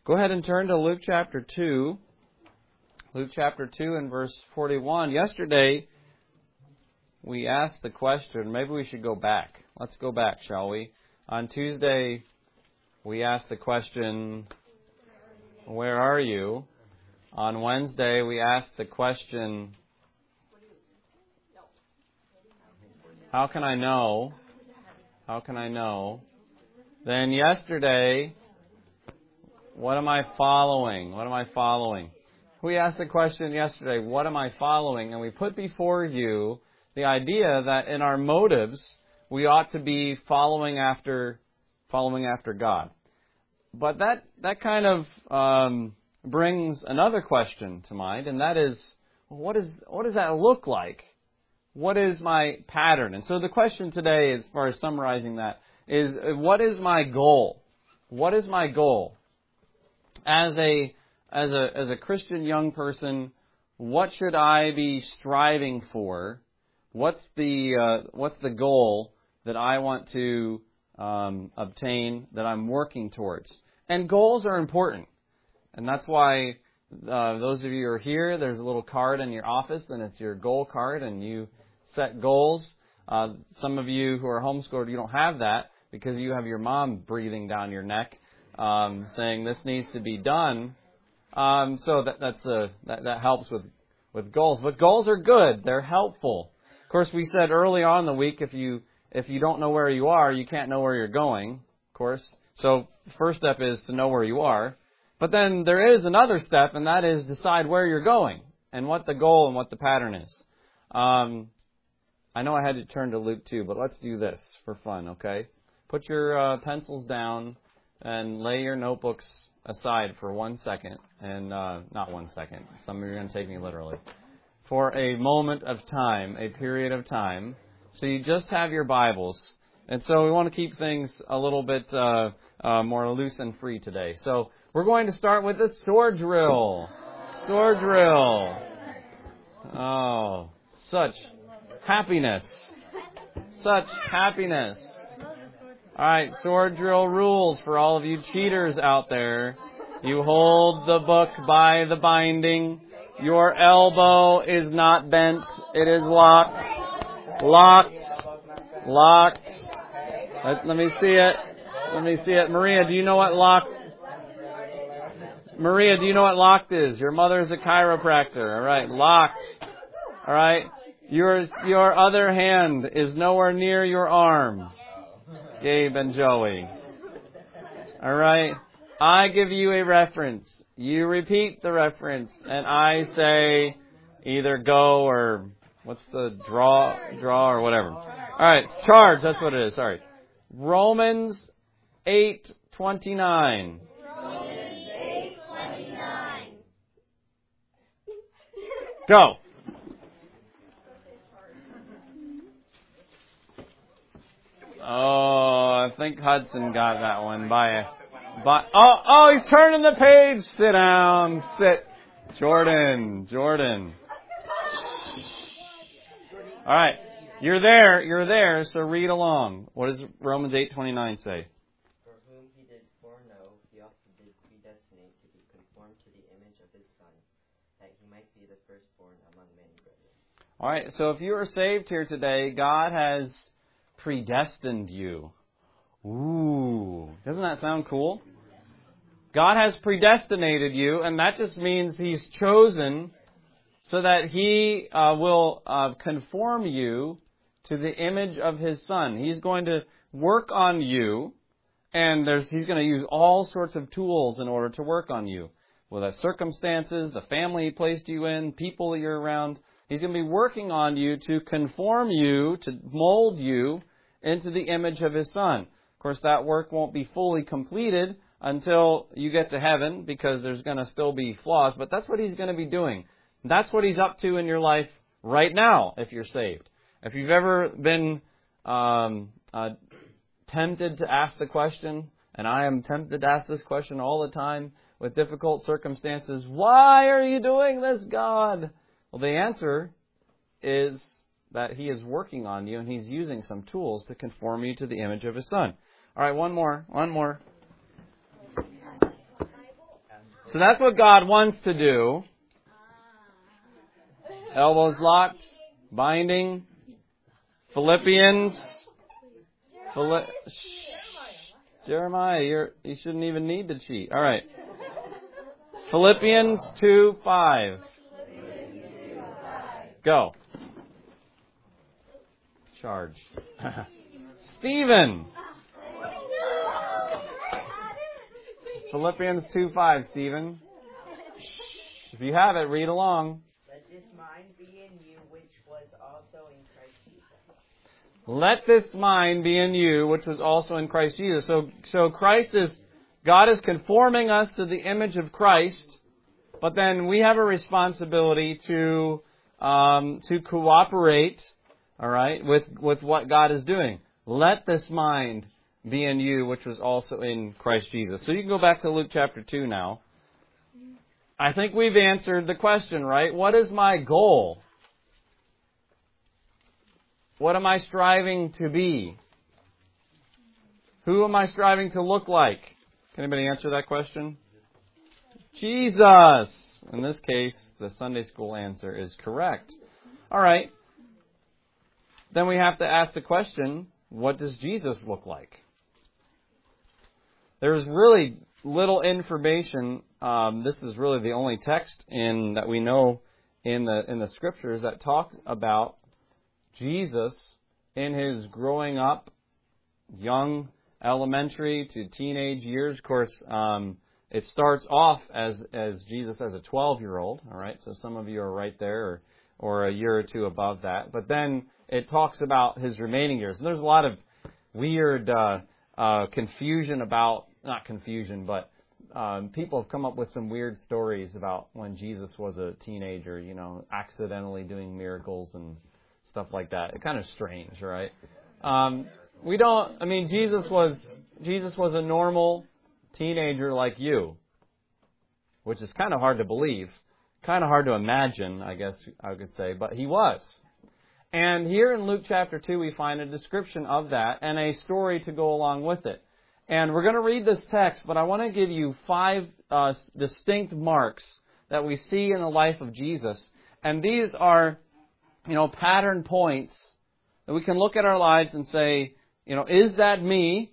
Go ahead and turn to Luke chapter 2. Luke chapter 2 and verse 41. Yesterday, we asked the question, maybe we should go back. Let's go back, shall we? On Tuesday, we asked the question, where are you? On Wednesday, we asked the question, how can I know? How can I know? Then yesterday, what am I following? What am I following? We asked the question yesterday, what am I following? And we put before you the idea that in our motives, we ought to be following after God. But that kind of brings another question to mind, and that is, what does that look like? What is my pattern? And so the question today, as far as summarizing that, is what is my goal? What is my goal? As a Christian young person, what should I be striving for? What's the goal that I want to obtain, that I'm working towards? And goals are important. And that's why those of you who are here, there's a little card in your office, and it's your goal card, and you set goals. Some of you who are homeschooled, you don't have that because you have your mom breathing down your neck, saying this needs to be done. So that helps with goals. But goals are good. They're helpful. Of course, we said early on in the week, if you don't know where you are, you can't know where you're going. Of course. So the first step is to know where you are. But then there is another step, and that is decide where you're going and what the goal and what the pattern is. I know I had to turn to Luke 2, but let's do this for fun, okay? Put your pencils down and lay your notebooks aside for 1 second. And not 1 second. Some of you are going to take me literally. For a moment of time, a period of time. So you just have your Bibles. And so we want to keep things a little bit more loose and free today. So we're going to start with the sword drill. Sword drill. Oh, such happiness. Such happiness. All right, sword drill rules for all of you cheaters out there. You hold the book by the binding. Your elbow is not bent. It is locked. Locked. Locked. Let me see it. Let me see it. Maria, do you know what locked? Maria, do you know what locked is? Your mother's a chiropractor. All right, locked. All right. Your other hand is nowhere near your arm. Gabe and Joey. All right. I give you a reference. You repeat the reference, and I say either go or what's the draw or whatever. All right, charge. That's what it is. Sorry. Romans 8:29. Romans 8:29. Go. Oh, I think Hudson got that one oh, he's turning the page. Sit down. Sit. Jordan. All right. You're there, so read along. What does Romans 8:29 say? For whom he did foreknow, he also did predestinate to be conformed to the image of his Son, that he might be the firstborn among many brethren. All right, so if you are saved here today, God has predestined you. Ooh, doesn't that sound cool? God has predestinated you, and that just means He's chosen so that He will conform you to the image of His Son. He's going to work on you, and He's going to use all sorts of tools in order to work on you. Well, the circumstances, the family He placed you in, people that you're around, He's going to be working on you to conform you, to mold you into the image of His Son. Of course, that work won't be fully completed until you get to heaven, because there's going to still be flaws, but that's what He's going to be doing. That's what He's up to in your life right now, if you're saved. If you've ever been tempted to ask the question, and I am tempted to ask this question all the time with difficult circumstances, why are you doing this, God? Well, the answer is that He is working on you, and He's using some tools to conform you to the image of His Son. All right, one more. So that's what God wants to do. Elbows locked, binding. Philippians. Jeremiah, you shouldn't even need to cheat. All right. Philippians 2:5. Go. Charge. Stephen. Philippians 2:5, Stephen. If you have it, read along. Let this mind be in you, which was also in Christ Jesus. Let this mind be in you, which was also in Christ Jesus. So God is conforming us to the image of Christ, but then we have a responsibility to cooperate, all right, with what God is doing. Let this mind be in you, which was also in Christ Jesus. So you can go back to Luke chapter 2 now. I think we've answered the question, right? What is my goal? What am I striving to be? Who am I striving to look like? Can anybody answer that question? Jesus! In this case, the Sunday school answer is correct. All right. Then we have to ask the question, what does Jesus look like? There's really little information. This is really the only text that we know in the Scriptures that talks about Jesus in his growing up, young, elementary to teenage years. Of course, it starts off as Jesus as a 12-year-old. All right, so some of you are right there, or a year or two above that. But then it talks about his remaining years, and there's a lot of weird confusion about. Not confusion, but people have come up with some weird stories about when Jesus was a teenager, accidentally doing miracles and stuff like that. It's kind of strange, right? Jesus was a normal teenager like you, which is kind of hard to believe, kind of hard to imagine, I guess I could say, but he was. And here in Luke chapter 2, we find a description of that and a story to go along with it. And we're going to read this text, but I want to give you 5 distinct marks that we see in the life of Jesus. And these are, pattern points that we can look at our lives and say, is that me?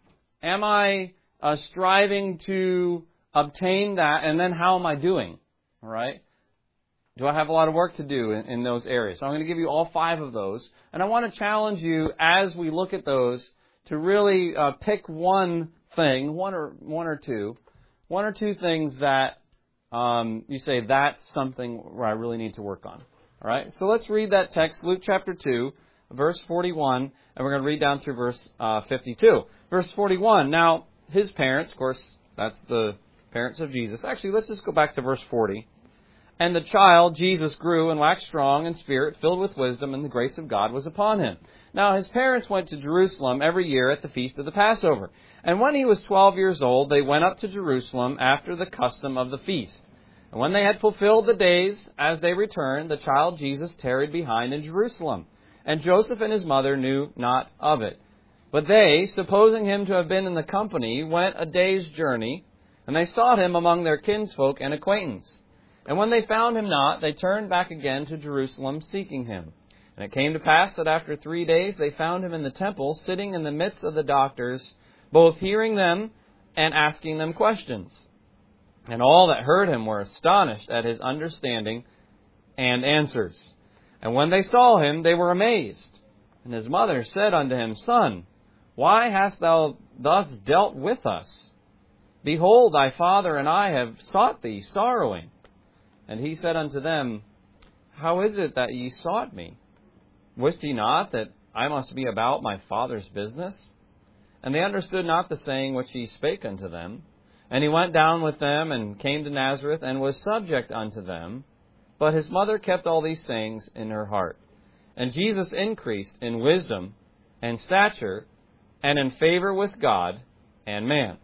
Am I striving to obtain that? And then how am I doing? All right? Do I have a lot of work to do in those areas? So I'm going to give you all 5 of those. And I want to challenge you as we look at those to really pick one thing, one or two things that you say, that's something where I really need to work on. All right? So let's read that text, Luke chapter 2, verse 41, and we're going to read down through verse 52. Verse 41, now his parents, of course, that's the parents of Jesus. Actually, let's just go back to verse 40. And the child, Jesus, grew and waxed strong in spirit, filled with wisdom, and the grace of God was upon him. Now his parents went to Jerusalem every year at the feast of the Passover. And when he was 12 years old, they went up to Jerusalem after the custom of the feast. And when they had fulfilled the days, as they returned, the child Jesus tarried behind in Jerusalem. And Joseph and his mother knew not of it. But they, supposing him to have been in the company, went a day's journey, and they sought him among their kinsfolk and acquaintance. And when they found him not, they turned back again to Jerusalem, seeking him. And it came to pass that after 3 days they found him in the temple, sitting in the midst of the doctors, both hearing them and asking them questions. And all that heard him were astonished at his understanding and answers. And when they saw him, they were amazed. And his mother said unto him, Son, why hast thou thus dealt with us? Behold, thy father and I have sought thee, sorrowing. And he said unto them, How is it that ye sought me? Wist ye not that I must be about my Father's business? And they understood not the saying which he spake unto them. And he went down with them, and came to Nazareth, and was subject unto them. But his mother kept all these sayings in her heart. And Jesus increased in wisdom and stature, and in favor with God and man.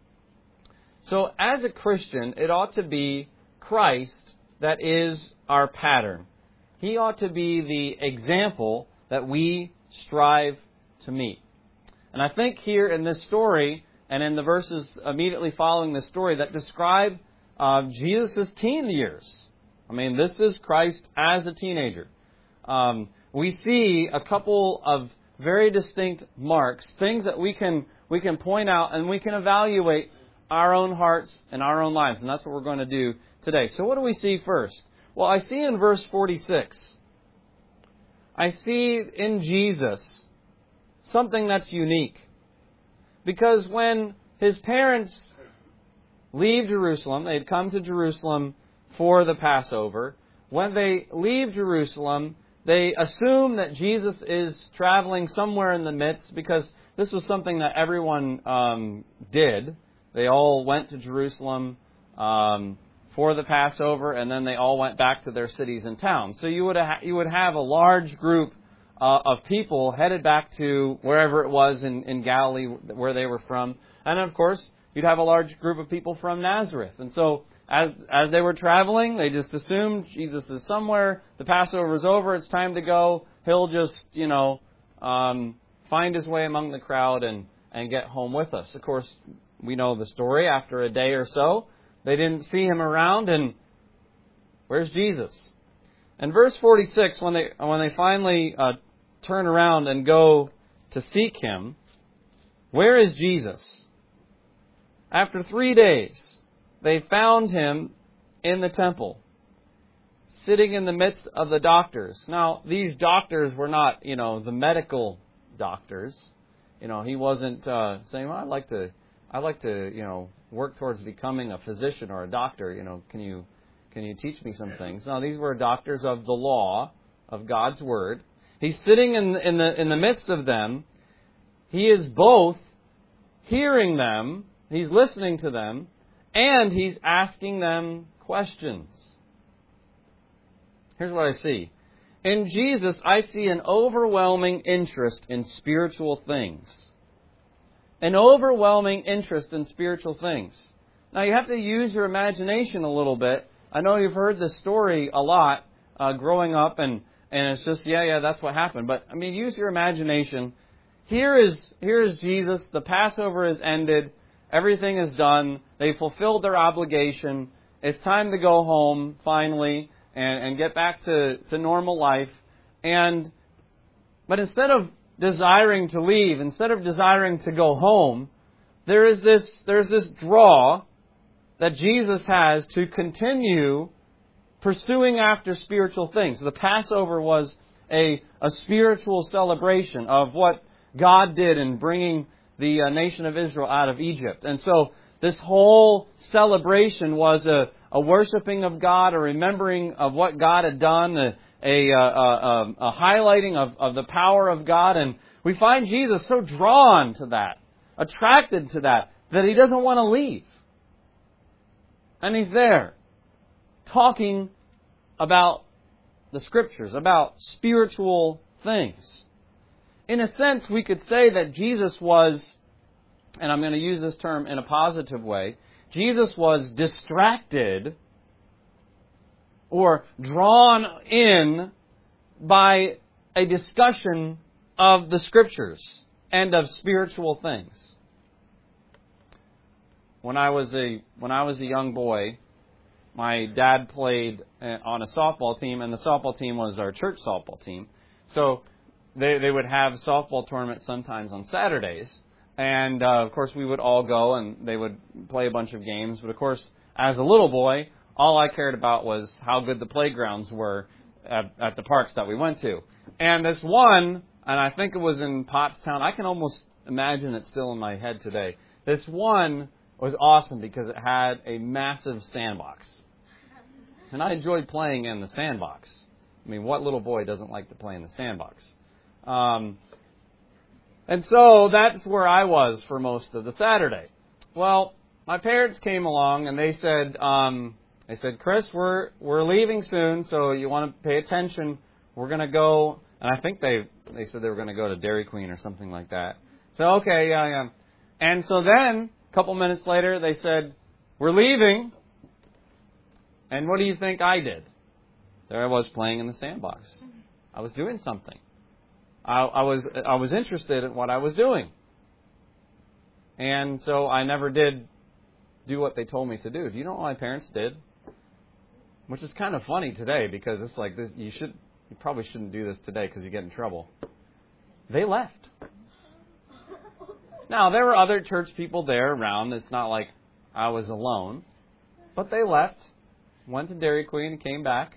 So as a Christian, it ought to be Christ that is our pattern. He ought to be the example that we strive to meet. And I think here in this story, and in the verses immediately following this story that describe Jesus' teen years. I mean, this is Christ as a teenager. We see a couple of very distinct marks, things that we can point out and we can evaluate our own hearts and our own lives. And that's what we're going to do today. So what do we see first? Well, I see in verse 46, I see in Jesus something that's unique. Because when his parents leave Jerusalem, they had come to Jerusalem for the Passover. When they leave Jerusalem, they assume that Jesus is traveling somewhere in the midst, because this was something that everyone did. They all went to Jerusalem for the Passover, and then they all went back to their cities and towns. So you would have a large group of people headed back to wherever it was in Galilee where they were from. And of course, you'd have a large group of people from Nazareth. And so as they were traveling, they just assumed Jesus is somewhere. The Passover is over. It's time to go. He'll just, find his way among the crowd and get home with us. Of course, we know the story. After a day or so, they didn't see him around, and where's Jesus? In verse 46, when they finally turn around and go to seek him, where is Jesus? After 3 days, they found him in the temple, sitting in the midst of the doctors. Now, these doctors were not, the medical doctors. He wasn't saying, well, I'd like to, work towards becoming a physician or a doctor. Can you teach me some things? No, these were doctors of the law, of God's Word. He's sitting in the midst of them. He is both hearing them, he's listening to them, and he's asking them questions. Here's what I see. In Jesus, I see an overwhelming interest in spiritual things. An overwhelming interest in spiritual things. Now, you have to use your imagination a little bit. I know you've heard this story a lot growing up, and it's just, that's what happened. But, use your imagination. Here is Jesus. The Passover is ended. Everything is done. They fulfilled their obligation. It's time to go home, finally, and get back to normal life. But instead of desiring to leave, instead of desiring to go home, there's this draw that Jesus has to continue pursuing after spiritual things. The Passover was a spiritual celebration of what God did in bringing the nation of Israel out of Egypt. And so this whole celebration was a worshiping of God, a remembering of what God had done, a highlighting of the power of God. And we find Jesus so drawn to that, attracted to that he doesn't want to leave. And he's there, talking about the Scriptures, about spiritual things. In a sense, we could say that Jesus was, and I'm going to use this term in a positive way, Jesus was distracted or drawn in by a discussion of the Scriptures and of spiritual things. When I was a young boy, my dad played on a softball team, and the softball team was our church softball team. So they would have softball tournaments sometimes on Saturdays. And, of course, we would all go, and they would play a bunch of games. But, of course, as a little boy, all I cared about was how good the playgrounds were at the parks that we went to. And this one, and I think it was in Pottstown, I can almost imagine it still in my head today. This one was awesome because it had a massive sandbox. And I enjoyed playing in the sandbox. What little boy doesn't like to play in the sandbox? And so that's where I was for most of the Saturday. Well, my parents came along and they said, Chris, we're leaving soon, so you want to pay attention. We're going to go, and I think they said they were going to go to Dairy Queen or something like that. So, okay, yeah. And so then, a couple minutes later, they said, we're leaving. And what do you think I did? There I was playing in the sandbox. I was doing something. I was interested in what I was doing. And so I never did do what they told me to do. Do you know what my parents did? Which is kind of funny today because it's like this. You probably shouldn't do this today because you get in trouble. They left. Now, there were other church people there around. It's not like I was alone. But they left, went to Dairy Queen, and came back.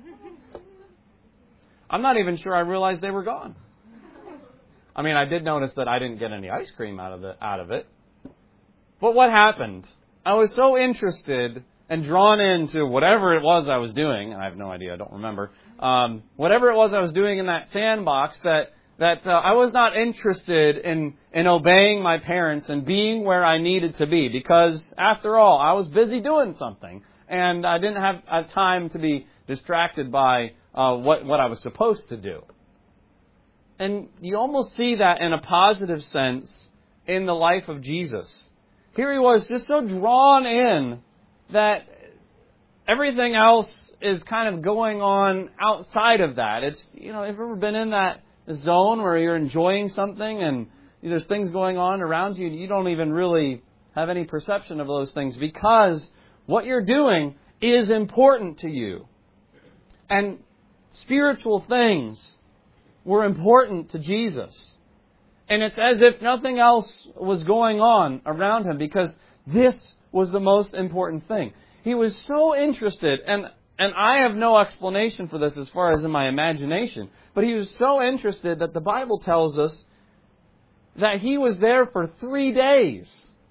I'm not even sure I realized they were gone. I mean, I did notice that I didn't get any ice cream out of it. But what happened? I was so interested and drawn into whatever it was I was doing. I have no idea. I don't remember. Whatever it was I was doing in that sandbox that I was not interested in obeying my parents and being where I needed to be because, after all, I was busy doing something and I didn't have time to be distracted by what I was supposed to do. And you almost see that in a positive sense in the life of Jesus. Here he was just so drawn in that everything else is kind of going on outside of that. It's, have you ever been in that zone where you're enjoying something and there's things going on around you and you don't even really have any perception of those things because what you're doing is important to you. And spiritual things were important to Jesus. And it's as if nothing else was going on around him because this was the most important thing. He was so interested, and I have no explanation for this as far as in my imagination, but he was so interested that the Bible tells us that he was there for 3 days.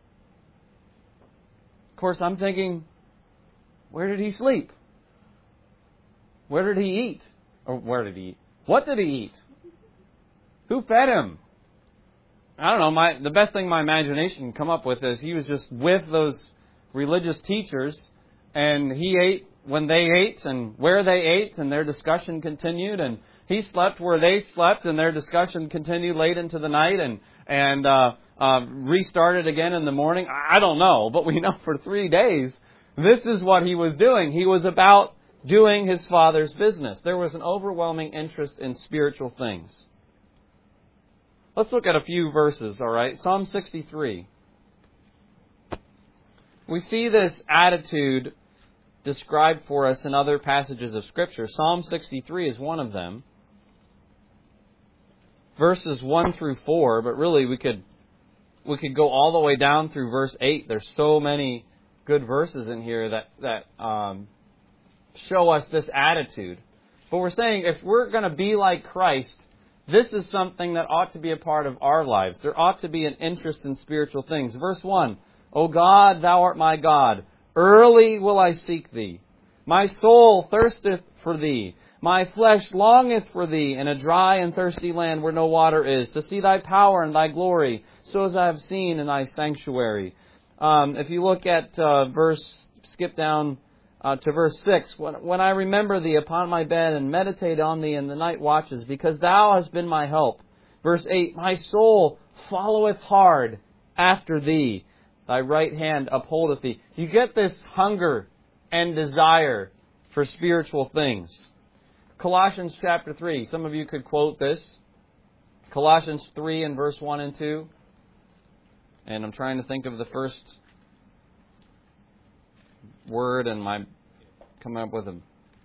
Of course, I'm thinking, where did he sleep? Where did he eat? Or where did he eat? What did he eat? Who fed him? I don't know. The best thing my imagination can come up with is he was just with those religious teachers, and he ate when they ate and where they ate, and their discussion continued, and he slept where they slept, and their discussion continued late into the night, and restarted again in the morning. I don't know, but we know for 3 days, this is what he was doing. He was about doing his Father's business. There was an overwhelming interest in spiritual things. Let's look at a few verses, all right? Psalm 63. We see this attitude described for us in other passages of Scripture. Psalm 63 is one of them. Verses 1 through 4, but really we could go all the way down through verse 8. There's so many good verses in here that show us this attitude. But we're saying if we're going to be like Christ, this is something that ought to be a part of our lives. There ought to be an interest in spiritual things. Verse 1, O God, thou art my God. Early will I seek thee. My soul thirsteth for thee. My flesh longeth for thee in a dry and thirsty land where no water is, to see thy power and thy glory, so as I have seen in thy sanctuary. If you look at skip down to verse 6, when I remember thee upon my bed and meditate on thee in the night watches, because thou hast been my help. Verse 8, my soul followeth hard after thee. Thy right hand upholdeth thee. You get this hunger and desire for spiritual things. Colossians chapter 3. Some of you could quote this. Colossians 3 and verse 1 and 2. And I'm trying to think of the first word and my coming up with them.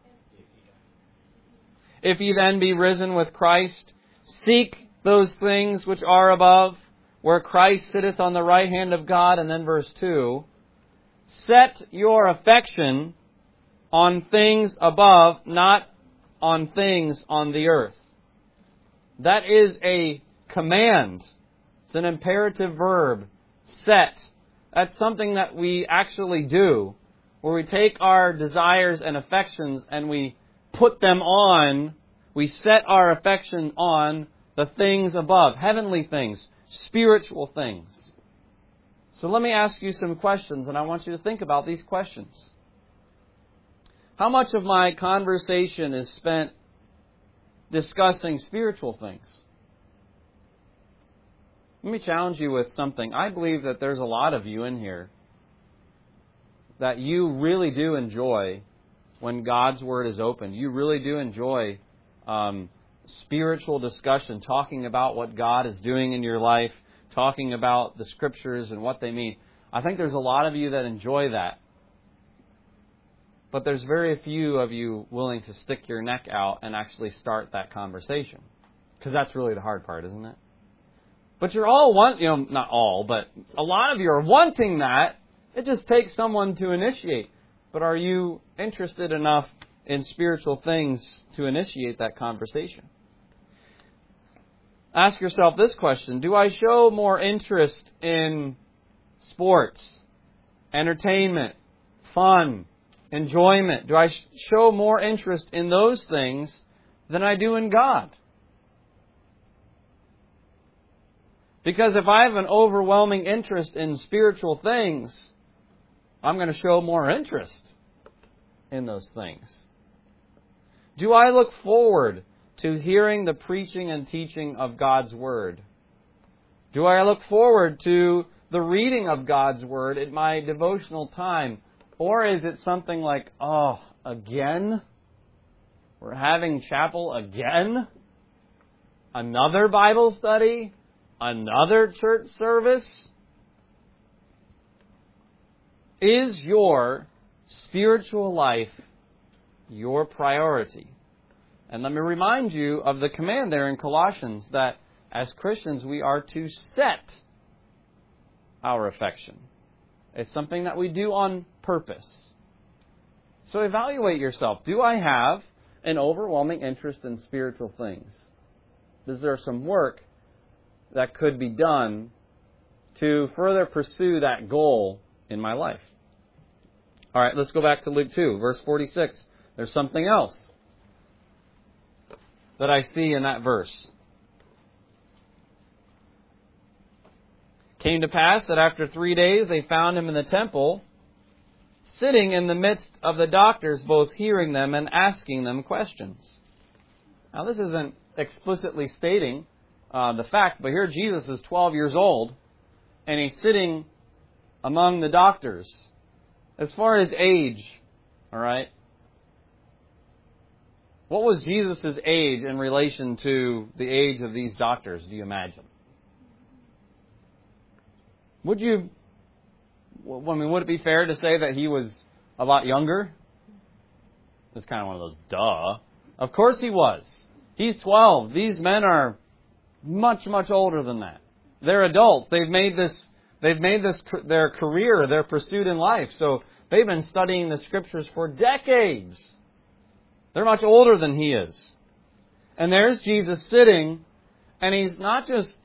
If ye then be risen with Christ, seek those things which are above, where Christ sitteth on the right hand of God. And then verse 2, set your affection on things above, not on things on the earth. That is a command. It's an imperative verb. Set. That's something that we actually do, where we take our desires and affections and we put them on, we set our affection on the things above, heavenly things, spiritual things. So let me ask you some questions, and I want you to think about these questions. How much of my conversation is spent discussing spiritual things? Let me challenge you with something. I believe that there's a lot of you in here that you really do enjoy when God's Word is opened. You really do enjoy spiritual discussion, talking about what God is doing in your life, talking about the Scriptures and what they mean. I think there's a lot of you that enjoy that. But there's very few of you willing to stick your neck out and actually start that conversation. Because that's really the hard part, isn't it? But you're all not all, but a lot of you are wanting that. It just takes someone to initiate. But are you interested enough in spiritual things to initiate that conversation? Ask yourself this question: do I show more interest in sports, entertainment, fun, enjoyment? Do I show more interest in those things than I do in God? Because if I have an overwhelming interest in spiritual things, I'm going to show more interest in those things. Do I look forward to hearing the preaching and teaching of God's Word? Do I look forward to the reading of God's Word in my devotional time? Or is it something like, oh, again? We're having chapel again? Another Bible study? Another church service? Is your spiritual life your priority? And let me remind you of the command there in Colossians that as Christians we are to set our affection. It's something that we do on purpose. So evaluate yourself. Do I have an overwhelming interest in spiritual things? Is there some work that could be done to further pursue that goal in my life? All right, let's go back to Luke 2, verse 46. There's something else that I see in that verse. Came to pass that after 3 days they found him in the temple, sitting in the midst of the doctors, both hearing them and asking them questions. Now this isn't explicitly stating the fact, but here Jesus is 12 years old, and he's sitting among the doctors. As far as age, all right, what was Jesus' age in relation to the age of these doctors, do you imagine? Would it be fair to say that he was a lot younger? That's kind of one of those, duh. Of course he was. He's 12. These men are much, much older than that. They're adults. They've made this their career, their pursuit in life. So they've been studying the Scriptures for decades. They're much older than he is. And there's Jesus sitting, and he's not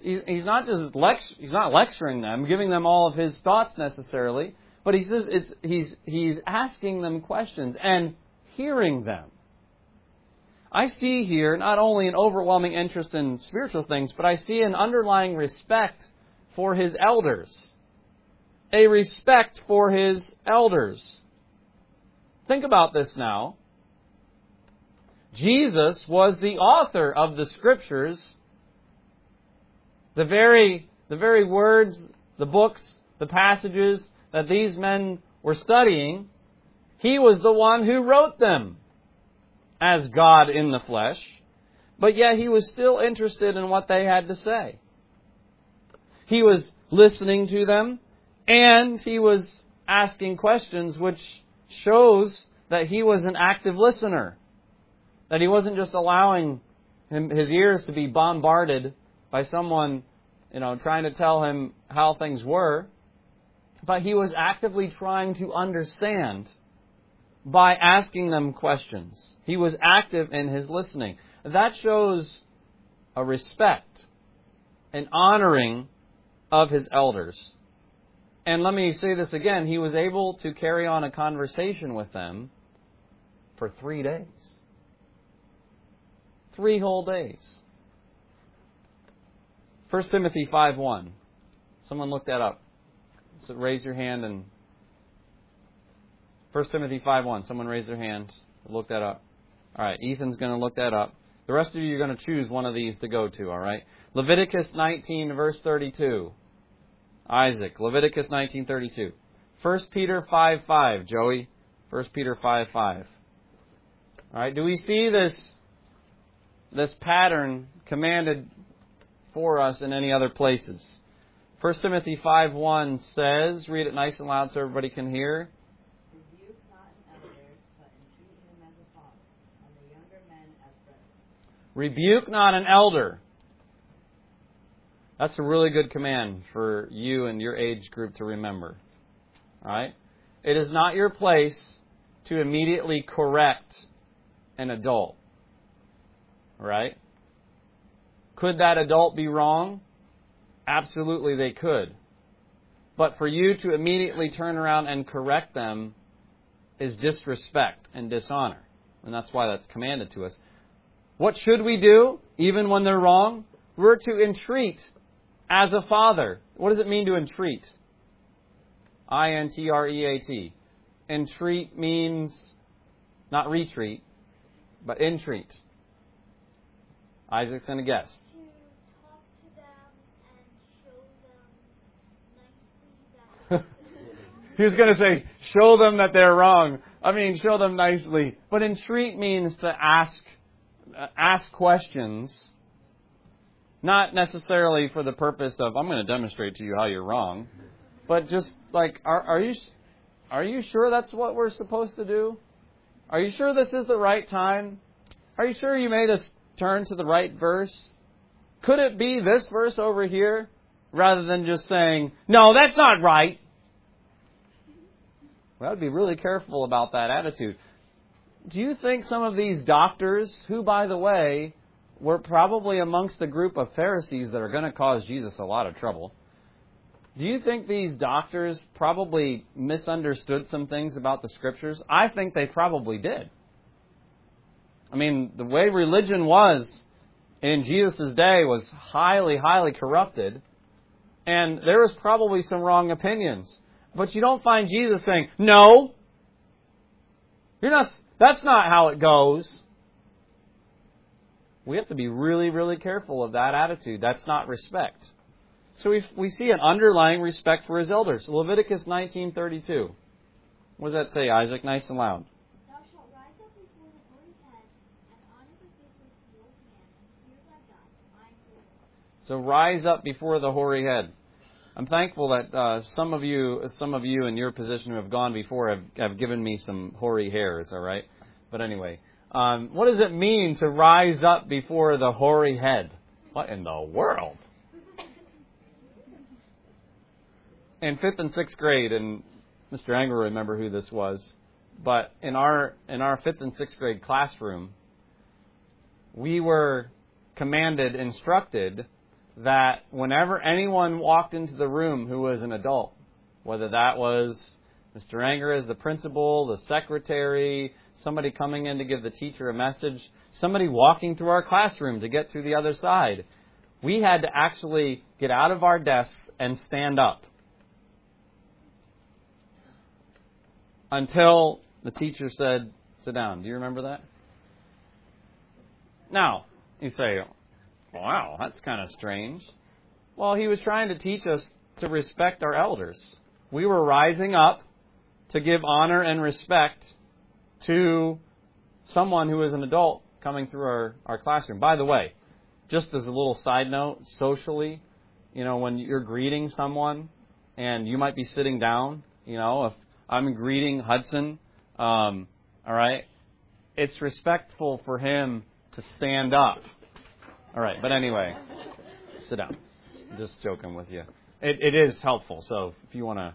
lecturing them, giving them all of his thoughts necessarily, but he's asking them questions and hearing them. I see here not only an overwhelming interest in spiritual things, but I see an underlying respect for his elders. A respect for his elders. Think about this now. Jesus was the author of the Scriptures. The very words, the books, the passages that these men were studying, he was the one who wrote them as God in the flesh. But yet he was still interested in what they had to say. He was listening to them, and he was asking questions, which shows that he was an active listener. That he wasn't just allowing his ears to be bombarded by someone, trying to tell him how things were. But he was actively trying to understand by asking them questions. He was active in his listening. That shows a respect, an honoring of his elders. And let me say this again, he was able to carry on a conversation with them for 3 days. 3 whole days. 1 Timothy 5:1. Someone look that up. So raise your hand and 1 Timothy 5:1. Someone raise their hand. Look that up. All right, Ethan's going to look that up. The rest of you are going to choose one of these to go to, all right? Leviticus 19, verse 32. Isaac, Leviticus 19:32. 1 Peter 5:5, Joey. 1 Peter 5:5. All right, do we see this pattern commanded for us in any other places? 1 Timothy 5:1 says, read it nice and loud so everybody can hear. Rebuke not an elder, but entreat him as a father, and the younger men as brethren. Rebuke not an elder. That's a really good command for you and your age group to remember. All right? It is not your place to immediately correct an adult. All right? Could that adult be wrong? Absolutely they could. But for you to immediately turn around and correct them is disrespect and dishonor. And that's why that's commanded to us. What should we do even when they're wrong? We're to entreat as a father. What does it mean to entreat? I-N-T-R-E-A-T. Entreat means not retreat, but entreat. Isaac's going to guess. To talk to them and show them nicely that... He was going to say, show them that they're wrong. I mean, show them nicely. But entreat means to ask questions, not necessarily for the purpose of, I'm going to demonstrate to you how you're wrong, but just like, are you sure that's what we're supposed to do? Are you sure this is the right time? Are you sure you made us turn to the right verse? Could it be this verse over here? Rather than just saying, no, that's not right. We ought to be really careful about that attitude. Do you think some of these doctors, who, by the way, were probably amongst the group of Pharisees that are going to cause Jesus a lot of trouble, do you think these doctors probably misunderstood some things about the Scriptures? I think they probably did. I mean, the way religion was in Jesus' day was highly, highly corrupted. And there was probably some wrong opinions. But you don't find Jesus saying, no, that's not how it goes. We have to be really, really careful of that attitude. That's not respect. So we see an underlying respect for his elders. Leviticus 19:32. What does that say, Isaac? Nice and loud. Thou shalt rise up before the hoary head, and honor the faces of the old man, and fear thy God. I am the Lord. So rise up before the hoary head. I'm thankful that some of you in your position who have gone before have given me some hoary hairs, all right? But anyway, what does it mean to rise up before the hoary head? What in the world? In 5th and 6th grade, and Mr. Anger will remember who this was, but in our 5th and 6th grade classroom, we were instructed that whenever anyone walked into the room who was an adult, whether that was Mr. Anger as the principal, the secretary, somebody coming in to give the teacher a message, somebody walking through our classroom to get through the other side, we had to actually get out of our desks and stand up until the teacher said, sit down. Do you remember that? Now, you say, wow, that's kind of strange. Well, he was trying to teach us to respect our elders. We were rising up to give honor and respect to someone who is an adult coming through our classroom. By the way, just as a little side note, socially, when you're greeting someone and you might be sitting down, if I'm greeting Hudson, all right, it's respectful for him to stand up. All right, but anyway, sit down. I'm just joking with you. It is helpful, so if you want to,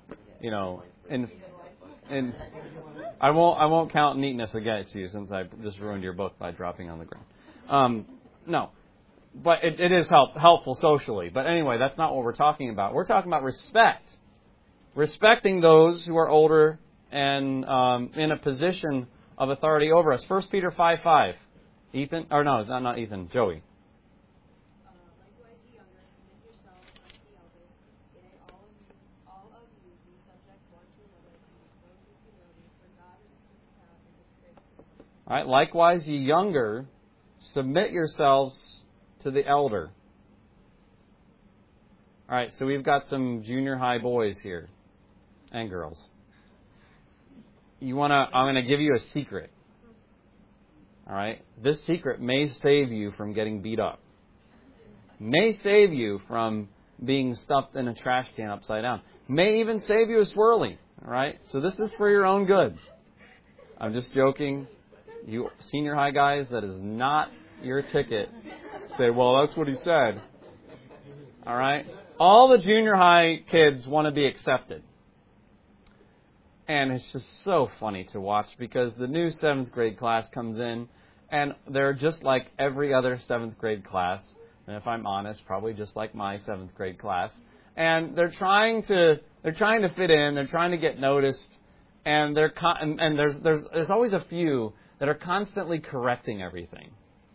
and I won't count neatness against you since I just ruined your book by dropping on the ground. No, but it is helpful socially. But anyway, that's not what we're talking about. We're talking about respect. Respecting those who are older and in a position of authority over us. 1 Peter 5:5. Ethan? Or no, not Ethan. Joey. Likewise, ye younger, submit yourselves unto the elders. Yea, all of you be subject one to another, and expose with humility, for God resisteth the proud and gives grace to the humble. All right. Likewise, ye younger, submit yourselves to the elder. All right. So we've got some junior high boys here and girls. I'm going to give you a secret. All right? This secret may save you from getting beat up. May save you from being stuffed in a trash can upside down. May even save you a swirly. All right? So this is for your own good. I'm just joking. You senior high guys, that is not your ticket. Say, well, that's what he said. All right? All the junior high kids want to be accepted. And it's just so funny to watch because the new 7th grade class comes in and they're just like every other 7th grade class. And if I'm honest, probably just like my 7th grade class. And they're trying to fit in, they're trying to get noticed, and there's always a few that are constantly correcting everything.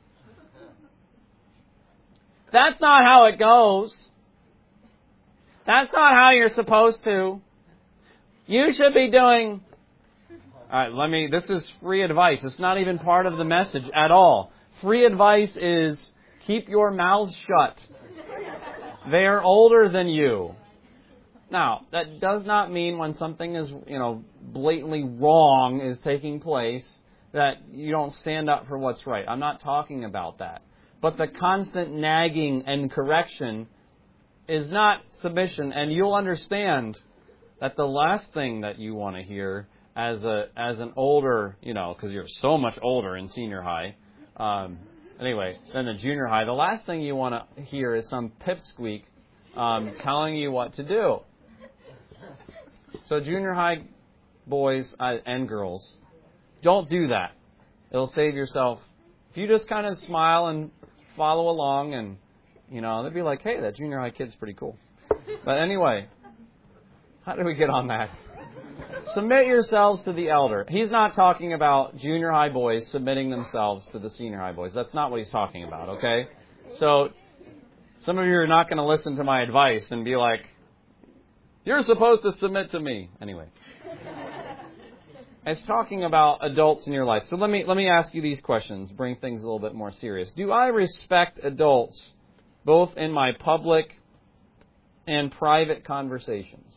That's not how it goes. That's not how you're supposed to. You should be doing... All right, this is free advice. It's not even part of the message at all. Free advice is keep your mouth shut. They are older than you. Now, that does not mean when something is, blatantly wrong is taking place that you don't stand up for what's right. I'm not talking about that. But the constant nagging and correction is not submission, and you'll understand that the last thing that you want to hear as an older, because you're so much older in senior high, than the junior high, the last thing you want to hear is some pipsqueak telling you what to do. So junior high boys and girls, don't do that. It'll save yourself. If you just kind of smile and follow along and, they'd be like, hey, that junior high kid's pretty cool. But anyway, how do we get on that? Submit yourselves to the elder. He's not talking about junior high boys submitting themselves to the senior high boys. That's not what he's talking about, okay? So, some of you are not going to listen to my advice and be like, you're supposed to submit to me. Anyway. It's talking about adults in your life. So let me ask you these questions, bring things a little bit more serious. Do I respect adults both in my public and private conversations?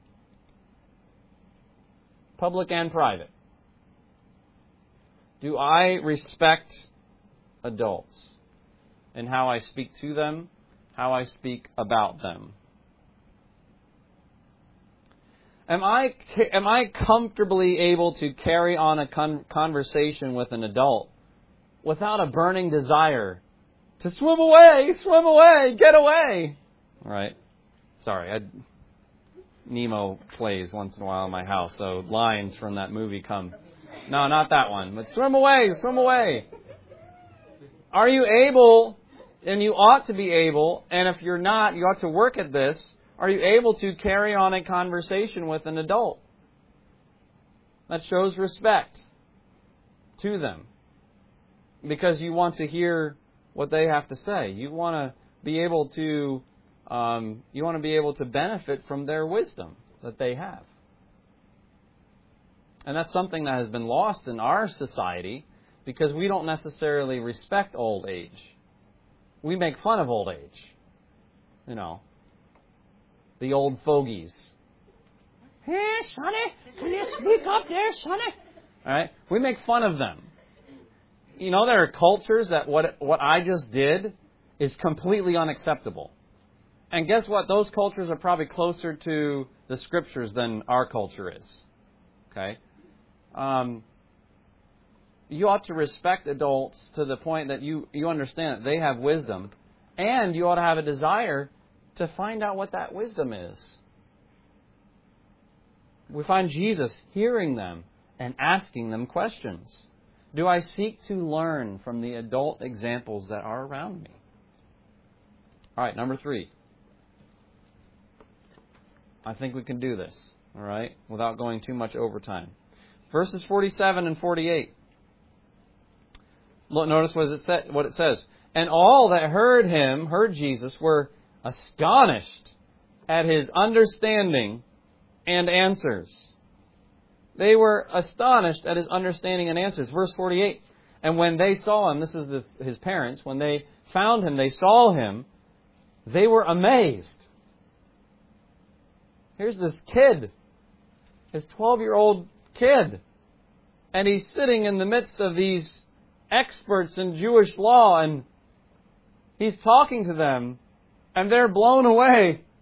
Public and private. Do I respect adults in how I speak to them, how I speak about them? Am I comfortably able to carry on a conversation with an adult without a burning desire to swim away, get away? All right. Sorry, Nemo plays once in a while in my house, so lines from that movie come. No, not that one, but swim away. Are you able, and you ought to be able, and if you're not, you ought to work at this, are you able to carry on a conversation with an adult that shows respect to them? Because you want to hear what they have to say. You want to be able to benefit from their wisdom that they have. And that's something that has been lost in our society because we don't necessarily respect old age. We make fun of old age. The old fogies. Hey, sonny, can you speak up there, sonny? All right? We make fun of them. There are cultures that what I just did is completely unacceptable. And guess what? Those cultures are probably closer to the Scriptures than our culture is. Okay? You ought to respect adults to the point that you understand that they have wisdom. And you ought to have a desire to find out what that wisdom is. We find Jesus hearing them and asking them questions. Do I seek to learn from the adult examples that are around me? All right, number 3. I think we can do this, all right, without going too much overtime. Verses 47 and 48. Look, notice what it says. And all that heard Jesus, were astonished at his understanding and answers. They were astonished at his understanding and answers. Verse 48. And when they saw him, this is his parents, when they found him, they saw him, they were amazed. Here's this kid, his 12-year-old kid, and he's sitting in the midst of these experts in Jewish law, and he's talking to them, and they're blown away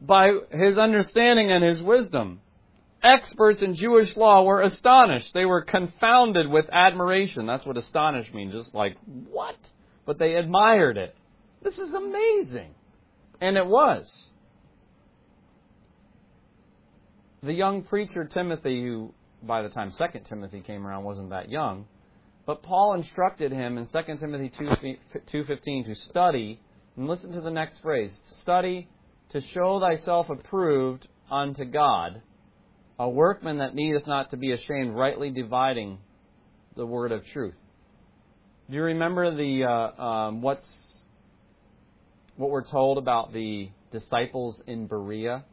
by his understanding and his wisdom. Experts in Jewish law were astonished. They were confounded with admiration. That's what astonished means. Just like, what? But they admired it. This is amazing. And it was. The young preacher Timothy, who by the time 2 Timothy came around wasn't that young, but Paul instructed him in 2 Timothy 2:15 to study, and listen to the next phrase, study to show thyself approved unto God, a workman that needeth not to be ashamed, rightly dividing the word of truth. Do you remember what we're told about the disciples in Berea?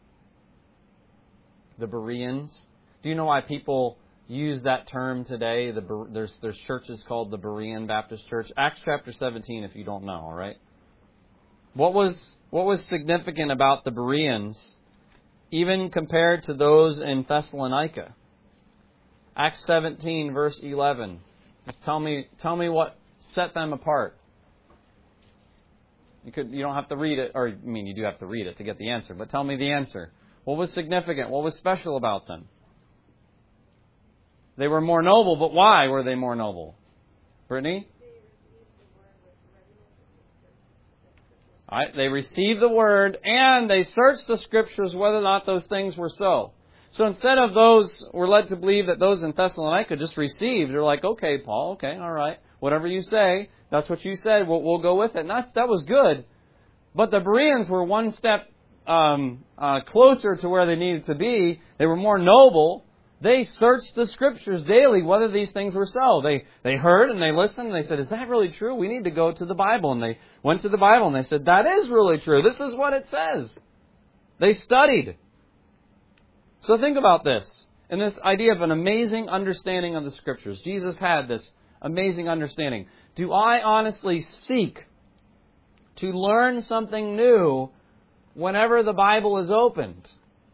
The Bereans. Do you know why people use that term today? There's churches called the Berean Baptist Church. Acts chapter 17, if you don't know, all right? What was significant about the Bereans, even compared to those in Thessalonica? Acts 17, verse 11. Just tell me what set them apart. You don't have to read it, or you do have to read it to get the answer, but tell me the answer. What was significant? What was special about them? They were more noble, but why were they more noble? Brittany? They received the word and they searched the Scriptures whether or not those things were so. So instead of those were led to believe that those in Thessalonica just received, they're like, okay, Paul, okay, all right, whatever you say, that's what you said, we'll go with it. And that was good. But the Bereans were one step closer to where they needed to be. They were more noble. They searched the Scriptures daily whether these things were so. They heard and they listened and they said, is that really true? We need to go to the Bible. And they went to the Bible and they said, that is really true. This is what it says. They studied. So think about this. And this idea of an amazing understanding of the Scriptures. Jesus had this amazing understanding. Do I honestly seek to learn something new whenever the Bible is opened?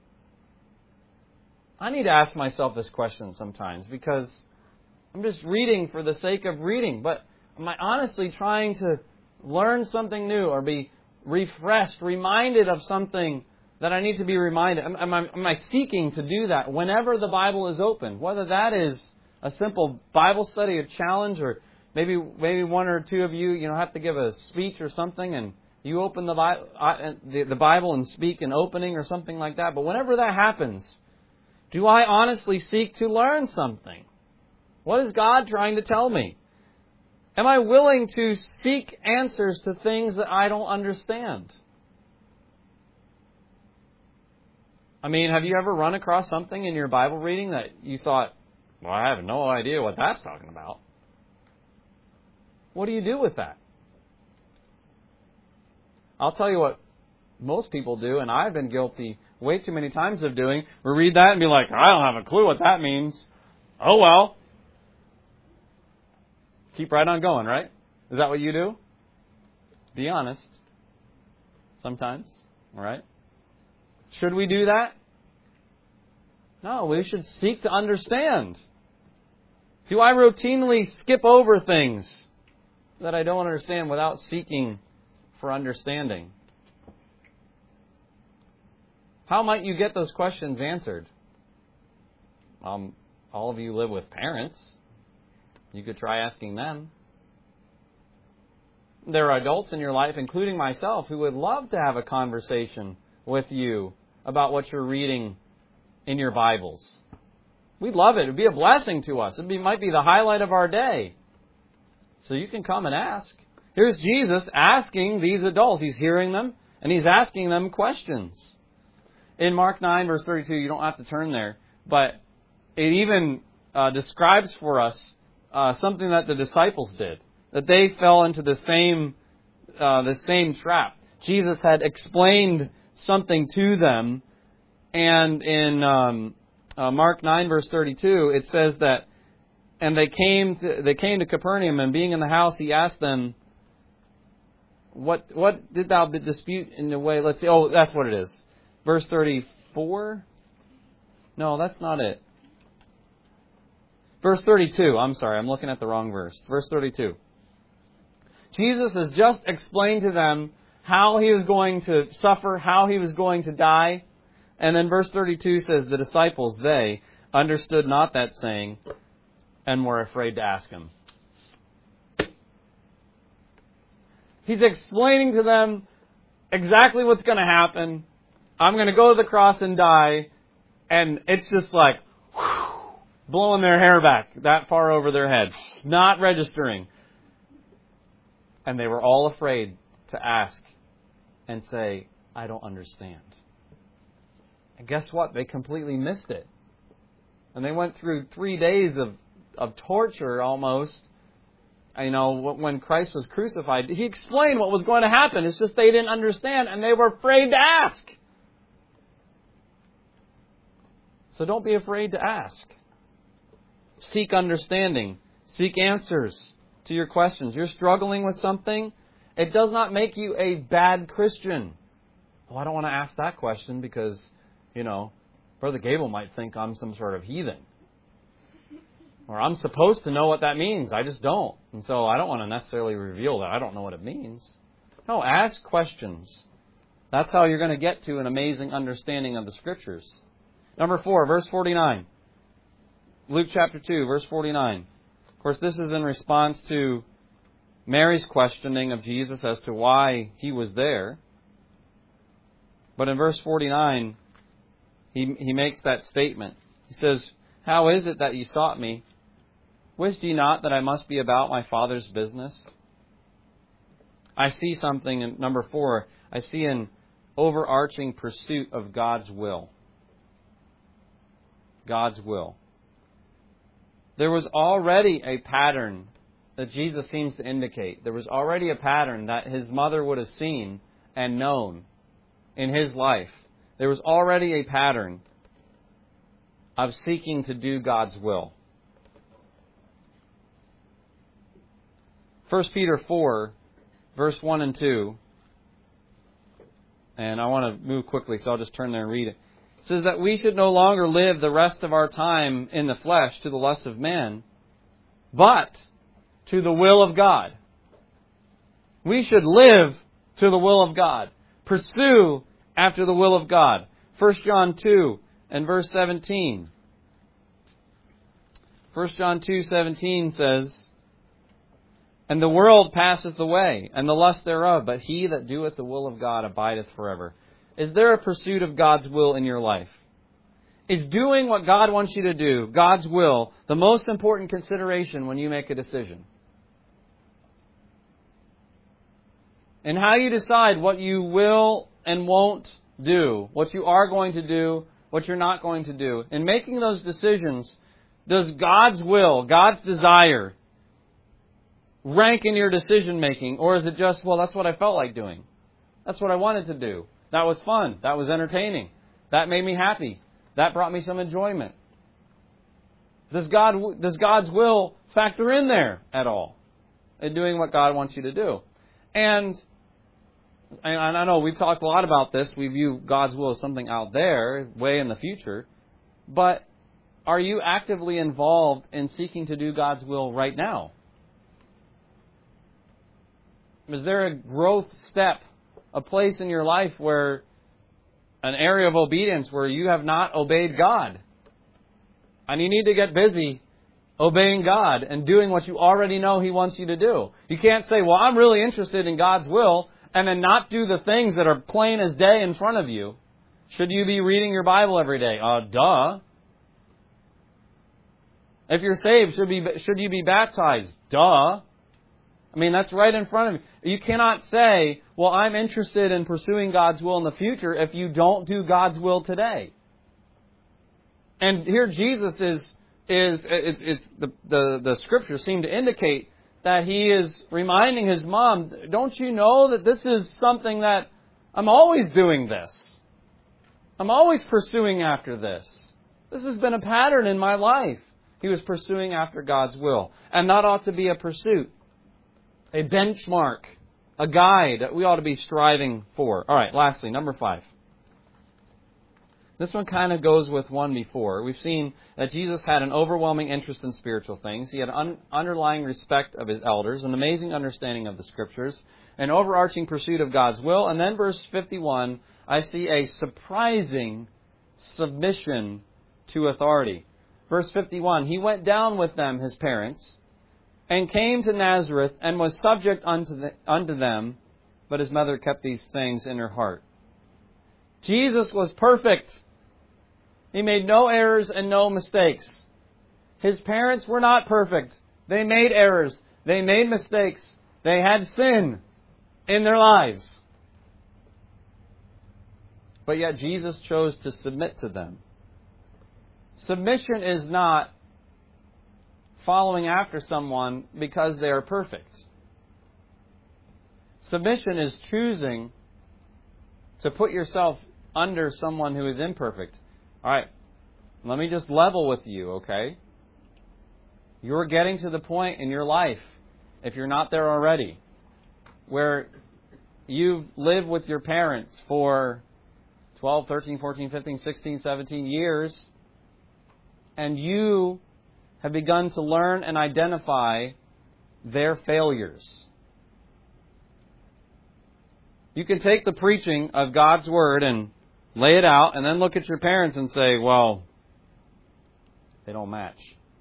I need to ask myself this question sometimes because I'm just reading for the sake of reading. But am I honestly trying to learn something new or be refreshed, reminded of something that I need to be reminded? Am I seeking to do that whenever the Bible is open? Whether that is a simple Bible study, a challenge, or maybe one or two of you have to give a speech or something and you open the Bible and speak in opening or something like that. But whenever that happens, do I honestly seek to learn something? What is God trying to tell me? Am I willing to seek answers to things that I don't understand? Have you ever run across something in your Bible reading that you thought, well, I have no idea what that's talking about? What do you do with that? I'll tell you what most people do, and I've been guilty way too many times of doing. We read that and be like, I don't have a clue what that means. Oh well. Keep right on going, right? Is that what you do? Be honest. Sometimes. All right? Should we do that? No, we should seek to understand. Do I routinely skip over things that I don't understand without seeking for understanding? How might you get those questions answered? All of you live with parents. You could try asking them. There are adults in your life, including myself, who would love to have a conversation with you about what you're reading in your Bibles. We'd love it. It would be a blessing to us. It might be the highlight of our day. So you can come and ask. Here's Jesus asking these adults. He's hearing them, and He's asking them questions. In Mark 9, verse 32, you don't have to turn there, but it even describes for us something that the disciples did, that they fell into the same trap. Jesus had explained something to them, and in Mark 9, verse 32, it says that, and they came to Capernaum, and being in the house, He asked them, What did thou dispute in the way? Let's see. Oh, that's what it is. Verse 34? No, that's not it. Verse 32. I'm sorry, I'm looking at the wrong verse. Verse 32. Jesus has just explained to them how he was going to suffer, how he was going to die. And then verse 32 says, the disciples, they understood not that saying and were afraid to ask him. He's explaining to them exactly what's going to happen. I'm going to go to the cross and die. And it's just like blowing their hair back that far over their head, not registering. And they were all afraid to ask and say, I don't understand. And guess what? They completely missed it. And they went through 3 days of torture almost. You know, when Christ was crucified, He explained what was going to happen. It's just they didn't understand and they were afraid to ask. So don't be afraid to ask. Seek understanding. Seek answers to your questions. You're struggling with something, it does not make you a bad Christian. Oh, I don't want to ask that question because, you know, Brother Gable might think I'm some sort of heathen. Or I'm supposed to know what that means. I just don't. And so I don't want to necessarily reveal that I don't know what it means. No, ask questions. That's how you're going to get to an amazing understanding of the Scriptures. Number 4, verse 49. Luke chapter 2, verse 49. Of course, this is in response to Mary's questioning of Jesus as to why He was there. But in verse 49, he makes that statement. He says, how is it that ye sought me? Wist ye not that I must be about my Father's business? I see something in number 4. I see an overarching pursuit of God's will. God's will. There was already a pattern that Jesus seems to indicate. There was already a pattern that His mother would have seen and known in His life. There was already a pattern of seeking to do God's will. 1 Peter 4, verse 1 and 2. And I want to move quickly, so I'll just turn there and read it. It says that we should no longer live the rest of our time in the flesh to the lusts of men, but to the will of God. We should live to the will of God. Pursue after the will of God. 1 John 2 and verse 17. 1 John 2:17 says, and the world passeth away, and the lust thereof, but he that doeth the will of God abideth forever. Is there a pursuit of God's will in your life? Is doing what God wants you to do, God's will, the most important consideration when you make a decision? And how you decide what you will and won't do, what you are going to do, what you're not going to do. In making those decisions, does God's will, God's desire, rank in your decision making? Or is it just, well, that's what I felt like doing. That's what I wanted to do. That was fun. That was entertaining. That made me happy. That brought me some enjoyment. Does God's will factor in there at all in doing what God wants you to do? And I know we've talked a lot about this. We view God's will as something out there, way in the future. But are you actively involved in seeking to do God's will right now? Is there a growth step, a place in your life where an area of obedience where you have not obeyed God? And you need to get busy obeying God and doing what you already know He wants you to do. You can't say, well, I'm really interested in God's will, and then not do the things that are plain as day in front of you. Should you be reading your Bible every day? Duh. If you're saved, should you be baptized? Duh. I mean, that's right in front of you. You cannot say, well, I'm interested in pursuing God's will in the future if you don't do God's will today. And here Jesus the Scriptures seem to indicate that He is reminding His mom, don't you know that this is something that I'm always doing this? I'm always pursuing after this. This has been a pattern in my life. He was pursuing after God's will. And that ought to be a pursuit, a benchmark, a guide that we ought to be striving for. All right, lastly, number 5. This one kind of goes with one before. We've seen that Jesus had an overwhelming interest in spiritual things. He had an underlying respect of his elders, an amazing understanding of the Scriptures, an overarching pursuit of God's will. And then verse 51, I see a surprising submission to authority. Verse 51, he went down with them, his parents, and came to Nazareth and was subject unto them, but his mother kept these things in her heart. Jesus was perfect. He made no errors and no mistakes. His parents were not perfect. They made errors. They made mistakes. They had sin in their lives. But yet Jesus chose to submit to them. Submission is not following after someone because they are perfect. Submission is choosing to put yourself under someone who is imperfect. All right, let me just level with you, okay? You're getting to the point in your life, if you're not there already, where you've lived with your parents for 12, 13, 14, 15, 16, 17 years, and you have begun to learn and identify their failures. You can take the preaching of God's Word and lay it out, and then look at your parents and say, well, they don't match.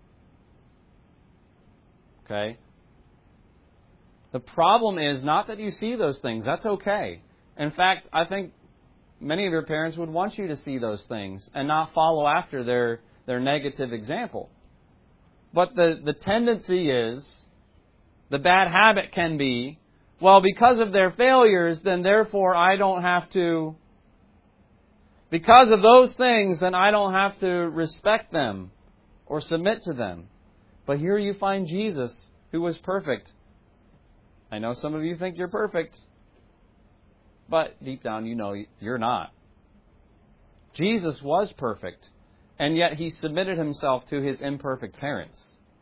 Okay? The problem is not that you see those things. That's okay. In fact, I think many of your parents would want you to see those things and not follow after their negative example. But the tendency is, the bad habit can be, well, because of their failures, then therefore I don't have to, because of those things, then I don't have to respect them or submit to them. But here you find Jesus, who was perfect. I know some of you think you're perfect, but deep down you know you're not. Jesus was perfect, and yet He submitted Himself to His imperfect parents.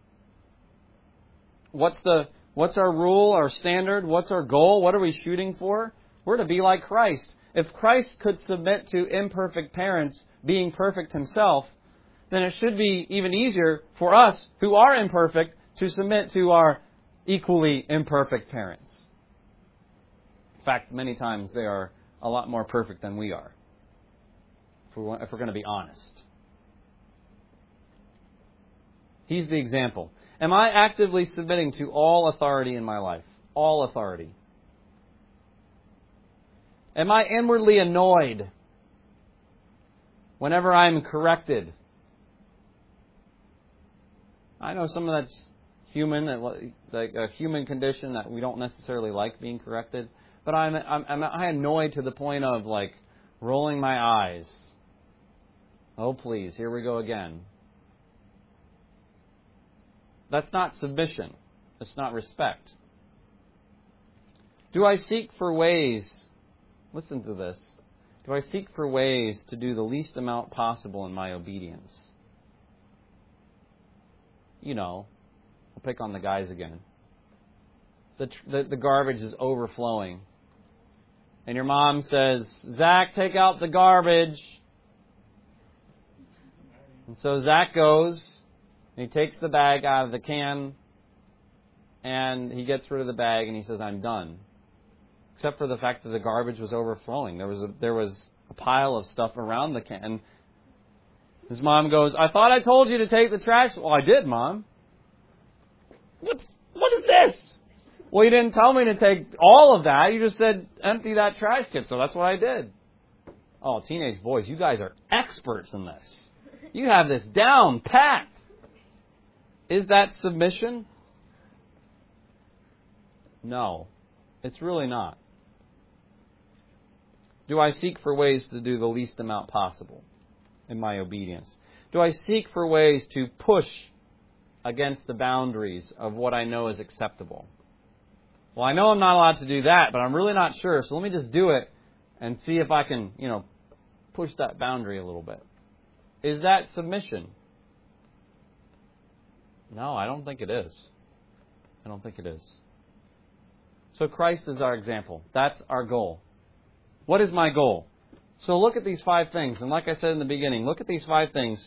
What's our rule, our standard? What's our goal? What are we shooting for? We're to be like Christ. If Christ could submit to imperfect parents, being perfect Himself, then it should be even easier for us, who are imperfect, to submit to our equally imperfect parents. In fact, many times they are a lot more perfect than we are, if we're going to be honest. He's the example. Am I actively submitting to all authority in my life? All authority. Am I inwardly annoyed whenever I'm corrected? I know some of that's human, like a human condition that we don't necessarily like being corrected. But I'm annoyed to the point of like rolling my eyes. Oh, please, here we go again. That's not submission. It's not respect. Do I seek for ways, listen to this, do I seek for ways to do the least amount possible in my obedience? You know, I'll pick on the guys again. The garbage is overflowing. And your mom says, Zach, take out the garbage. And so Zach goes, and he takes the bag out of the can, and he gets rid of the bag, and he says, I'm done. Except for the fact that the garbage was overflowing. There was a pile of stuff around the can. His mom goes, I thought I told you to take the trash. Well, I did, Mom. What is this? Well, you didn't tell me to take all of that. You just said empty that trash can, so that's what I did. Oh, teenage boys, you guys are experts in this. You have this down pat. Is that submission? No, it's really not. Do I seek for ways to do the least amount possible in my obedience? Do I seek for ways to push against the boundaries of what I know is acceptable? Well, I know I'm not allowed to do that, but I'm really not sure, so let me just do it and see if I can, push that boundary a little bit. Is that submission? No, I don't think it is. I don't think it is. So Christ is our example. That's our goal. What is my goal? So look at these 5 things. And like I said in the beginning, look at these 5 things.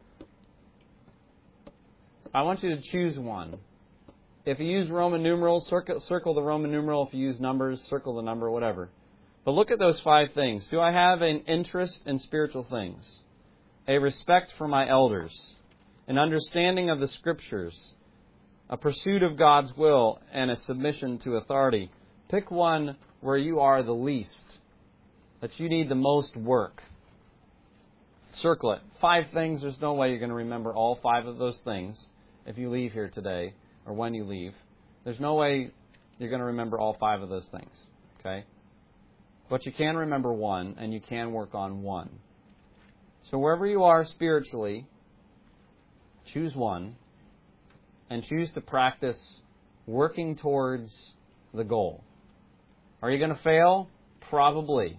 I want you to choose one. If you use Roman numerals, circle the Roman numeral. If you use numbers, circle the number, whatever. But look at those 5 things. Do I have an interest in spiritual things? A respect for my elders? An understanding of the Scriptures? A pursuit of God's will? And a submission to authority? Pick one where you are the least, that you need the most work. Circle it. 5 things, there's no way you're going to remember all 5 of those things if you leave here today or when you leave. There's no way you're going to remember all 5 of those things. Okay? But you can remember one, and you can work on one. So wherever you are spiritually, choose one, and choose to practice working towards the goal. Are you going to fail? Probably.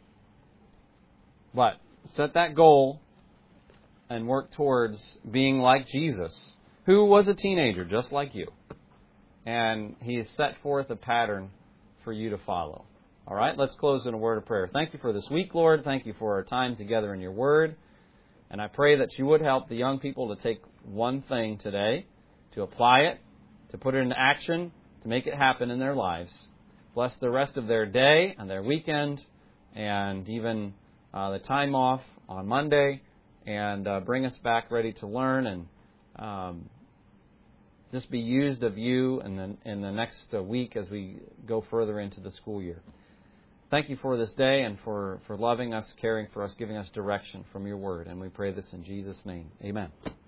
But set that goal and work towards being like Jesus, who was a teenager just like you. And He has set forth a pattern for you to follow. All right, let's close in a word of prayer. Thank you for this week, Lord. Thank you for our time together in your word. And I pray that you would help the young people to take one thing today, to apply it, to put it into action, to make it happen in their lives. Bless the rest of their day and their weekend and even the time off on Monday, and bring us back ready to learn and just be used of you in the next week as we go further into the school year. Thank you for this day and for loving us, caring for us, giving us direction from your word. And we pray this in Jesus' name. Amen.